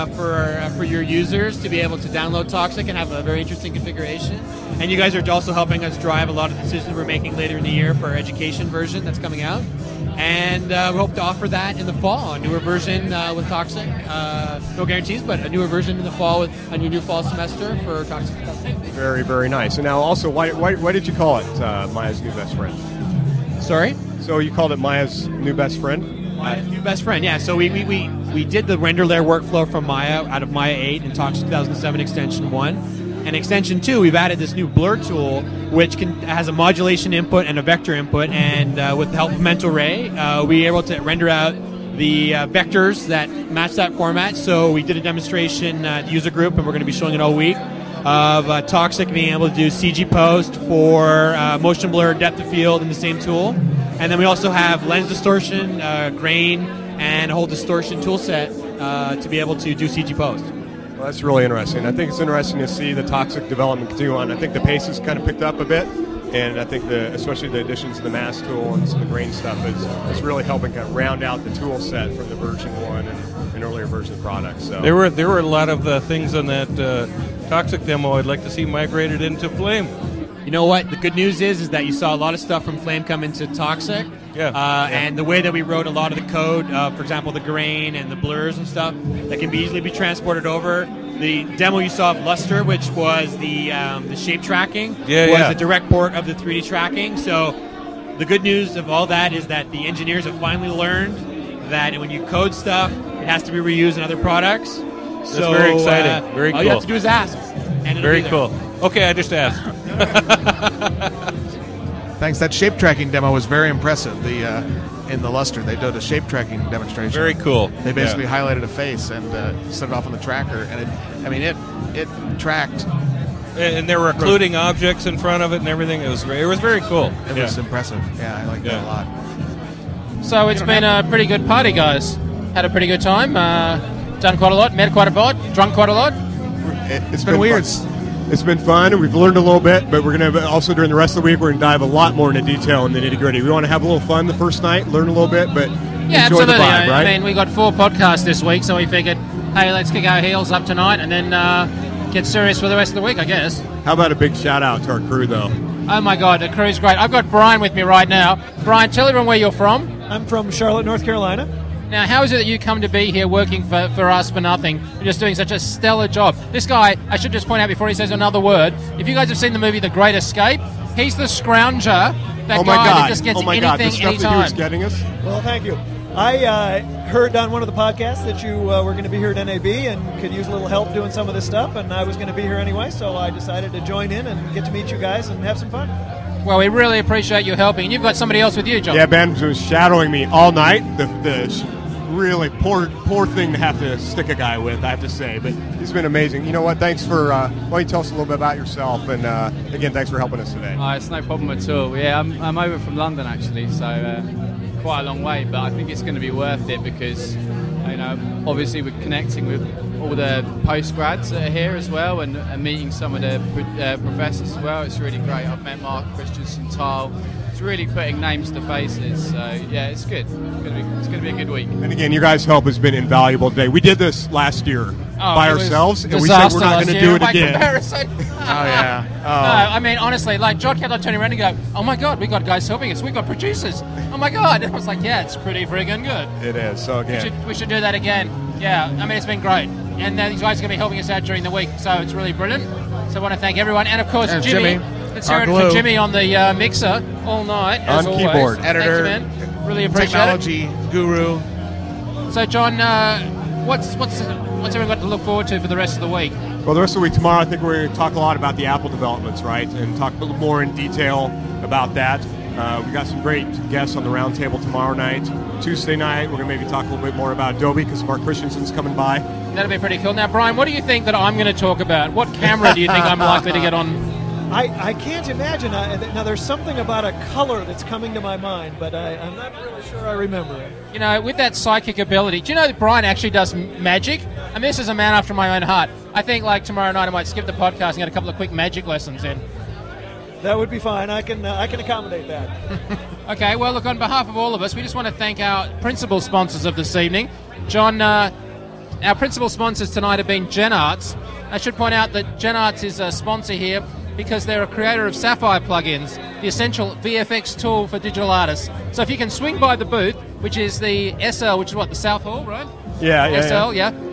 for your users to be able to download Toxic and have a very interesting configuration. And you guys are also helping us drive a lot of the decisions we're making later in the year for our education version that's coming out. And we hope to offer that in the fall, a newer version with Toxic. No guarantees, but a newer version in the fall with a new fall semester for Toxic. Very, very nice. And now also, why did you call it Maya's new best friend? Sorry? So you called it Maya's new best friend? Maya's new best friend, yeah. So we did the render layer workflow from Maya out of Maya 8 in Toxic 2007 Extension 1. And Extension 2, we've added this new blur tool, which has a modulation input and a vector input. And with the help of Mental Ray, we were able to render out the vectors that match that format. So we did a demonstration at the user group, and we're going to be showing it all week, of Toxic being able to do CG post for motion blur, depth of field in the same tool. And then we also have lens distortion, grain, and a whole distortion tool set to be able to do CG post. Well, that's really interesting. I think it's interesting to see the Toxic development continue on. I think the pace has kind of picked up a bit, and I think especially the additions to the mask tool and some of the grain stuff is really helping kind of round out the tool set from the version 1 and earlier version of the product. So there were a lot of things on that Toxic demo I'd like to see migrated into Flame. You know what? The good news is that you saw a lot of stuff from Flame come into Toxic. Yeah. And the way that we wrote a lot of the code, for example, the grain and the blurs and stuff, that can easily be transported over. The demo you saw of Luster, which was the shape tracking, was a direct port of the 3D tracking. So the good news of all that is that the engineers have finally learned that when you code stuff, it has to be reused in other products. That's very exciting. Very cool. All you have to do is ask. And very cool. Okay, I just asked. Thanks. That shape tracking demo was very impressive. In the Luster, they did a shape tracking demonstration. Very cool. They basically highlighted a face and set it off on the tracker, and it tracked. And they were occluding objects in front of it and everything. It was very cool. It was impressive. Yeah, I liked that a lot. So it's been a pretty good party, guys. Had a pretty good time. Done quite a lot. Met quite a lot. Drunk quite a lot. It's been weird. It's been fun, and we've learned a little bit, but we're going to also, during the rest of the week, we're going to dive a lot more into detail in the nitty-gritty. We want to have a little fun the first night, learn a little bit, but enjoy the vibe, right? I mean, we got 4 podcasts this week, so we figured, hey, let's kick our heels up tonight and then get serious for the rest of the week, I guess. How about a big shout-out to our crew, though? Oh, my God, the crew's great. I've got Brian with me right now. Brian, tell everyone where you're from. I'm from Charlotte, North Carolina. Now, how is it that you come to be here working for us for nothing? You're just doing such a stellar job. This guy, I should just point out before he says another word, if you guys have seen the movie The Great Escape, he's the scrounger, that guy that just gets anything, the stuff anytime. That he was getting us? Well, thank you. I heard on one of the podcasts that you were going to be here at NAB and could use a little help doing some of this stuff, and I was going to be here anyway, so I decided to join in and get to meet you guys and have some fun. Well, we really appreciate you helping. And you've got somebody else with you, John. Yeah, Ben was shadowing me all night. The really poor thing to have to stick a guy with, I have to say. But he's been amazing. You know what? Thanks for... why don't you tell us a little bit about yourself? And again, thanks for helping us today. It's no problem at all. Yeah, I'm over from London, actually, so quite a long way. But I think it's going to be worth it because, obviously we're connecting with all the post-grads that are here as well and meeting some of the professors as well. It's really great. I've met Mark Christensen, Tile. It's really putting names to faces. So, yeah, it's good. It's going to be a good week. And again, your guys' help has been invaluable today. We did this last year by ourselves, and we said we're not going to do it again. No, I mean, honestly, like, John kept on turning around and go, oh, my God, we got guys helping us. We got producers. Oh, my God. And I was like, yeah, it's pretty friggin' good. It is. So, again. We should do that again. Yeah, I mean, it's been great. And these guys are going to be helping us out during the week, so it's really brilliant. So I want to thank everyone. And, of course, Jimmy. Let's hear it for Jimmy on the mixer all night, as on always. Keyboard. Editor, thank you, man. Really appreciate technology guru. So, John, what's everyone got to look forward to for the rest of the week? Well, the rest of the week tomorrow, I think we're going to talk a lot about the Apple developments, right? And talk a little more in detail about that. We got some great guests on the roundtable tomorrow night. Tuesday night, we're going to maybe talk a little bit more about Adobe because Mark Christensen's coming by. That'll be pretty cool. Now, Brian, what do you think that I'm going to talk about? What camera do you think I'm likely to get on? I can't imagine. Now, there's something about a color that's coming to my mind, but I'm not really sure I remember it. You know, with that psychic ability, do you know that Brian actually does magic? I mean, this is a man after my own heart. I think, like, tomorrow night I might skip the podcast and get a couple of quick magic lessons in. That would be fine. I can accommodate that. Okay, well, look, on behalf of all of us, we just want to thank our principal sponsors of this evening. John, our principal sponsors tonight have been GenArts. I should point out that GenArts is a sponsor here because they're a creator of Sapphire plugins, the essential VFX tool for digital artists. So if you can swing by the booth, which is the SL, which is what, the South Hall, right? Yeah. SL,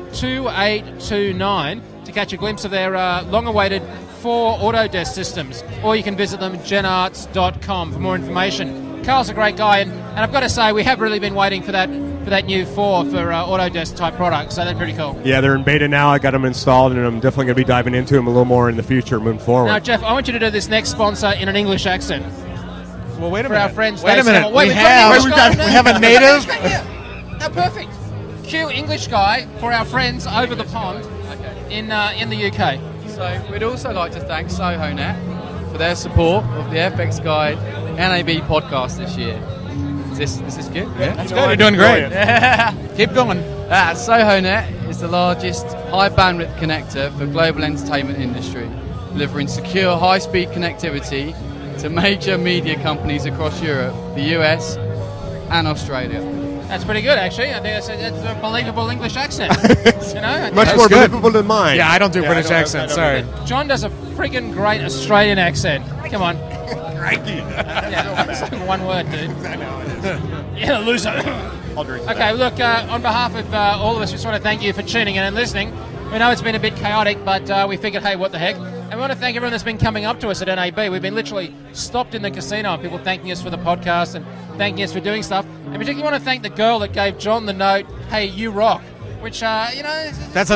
2829, to catch a glimpse of their long-awaited 4 Autodesk systems. Or you can visit them at genarts.com for more information. Carl's a great guy, and I've got to say we have really been waiting for that new 4 for Autodesk type products. So that's pretty cool. Yeah, they're in beta now. I got them installed, and I'm definitely going to be diving into them a little more in the future, moving forward. Now, Jeff, I want you to do this next sponsor in an English accent. Well, wait a for minute. our friends. Wait a Dave minute. Semmel. Wait, we have a native. Now, perfect. Cue English guy for our friends over the pond in the UK. So we'd also like to thank SohoNet for their support of the FX Guide NAB podcast this year. Is this good? Yeah, that's good. You're doing great. Keep going. SohoNet is the largest high bandwidth connector for global entertainment industry, delivering secure high-speed connectivity to major media companies across Europe, the US, and Australia. That's pretty good, actually. I think that's a believable English accent. You know, much more believable than mine. Yeah, I don't do British accents. Sorry. John does a friggin' great Australian accent. Come on. Yeah, it's like one word, dude. I know it is. Yeah, loser. I'll drink. Okay, look, on behalf of all of us, we just want to thank you for tuning in and listening. We know it's been a bit chaotic, but we figured, hey, what the heck? And we want to thank everyone that's been coming up to us at NAB. We've been literally stopped in the casino and people thanking us for the podcast and thanking us for doing stuff. And particularly want to thank the girl that gave John the note, hey, you rock. Which, that's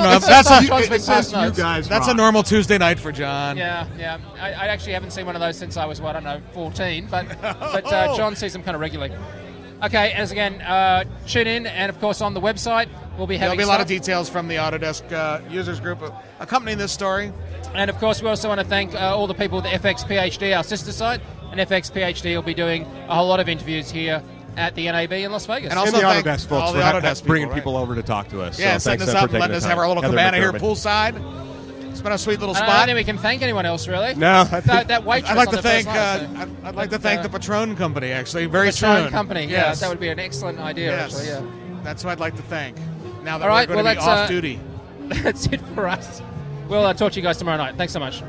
a normal Tuesday night for John. Yeah. I actually haven't seen one of those since I was, 14, but John sees them kind of regularly. Okay, as again, tune in, and of course on the website we'll be having There'll be a lot of details from the Autodesk users group accompanying this story. And of course we also want to thank all the people at FX PhD, our sister site, and FX PhD will be doing a whole lot of interviews here at the NAB in Las Vegas. And also the Autodesk folks for bringing people over to talk to us. Yeah, so setting us up, letting us have our little cabana here poolside. It's been a sweet little spot. I don't think we can thank anyone else, really. No. That waitress I'd like on to the first thank. night, I'd like to thank the Patron Company. Actually, very Patron soon. Company. Yes. Yeah, that would be an excellent idea. Yes. Actually, yeah. That's who I'd like to thank. Now that All right, we're going to be off duty. That's it for us. We'll talk to you guys tomorrow night. Thanks so much.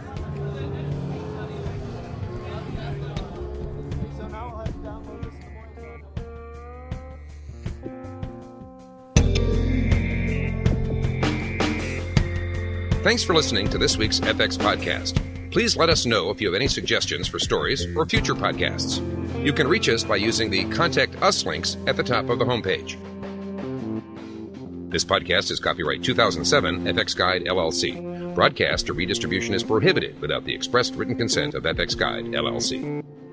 Thanks for listening to this week's FX Podcast. Please let us know if you have any suggestions for stories or future podcasts. You can reach us by using the Contact Us links at the top of the homepage. This podcast is copyright 2007 FX Guide, LLC. Broadcast or redistribution is prohibited without the expressed written consent of FX Guide, LLC.